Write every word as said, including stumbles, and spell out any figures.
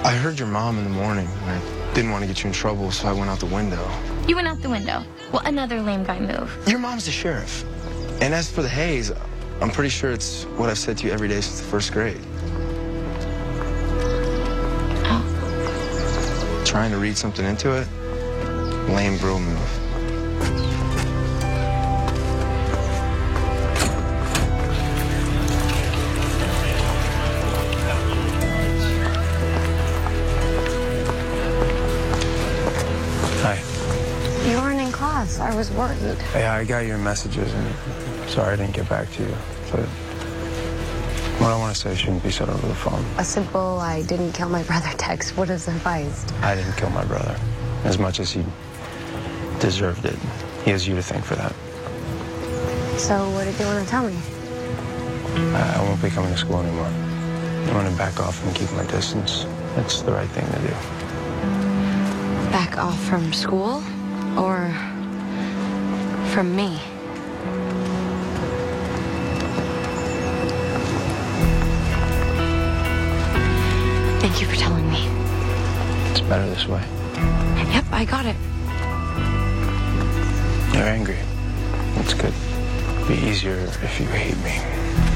I heard your mom in the morning. I didn't want to get you in trouble, so I went out the window. You went out the window? Well, another lame guy move. Your mom's the sheriff. And as for the haze, I'm pretty sure it's what I've said to you every day since the first grade. Oh. Trying to read something into it? Lame bro move. Hi. You weren't in class. I was worried. Yeah, I got your messages, and sorry I didn't get back to you. But what I want to say shouldn't be said over the phone. A simple "I didn't kill my brother" text would have sufficed. I didn't kill my brother. As much as he deserved it, he has you to thank for that. So what did you want to tell me? I won't be coming to school anymore. I want to back off and keep my distance. It's the right thing to do. Back off from school? Or from me? Thank you for telling me. It's better this way. Yep, I got it. You're angry. It's good. It'd be easier if you hate me.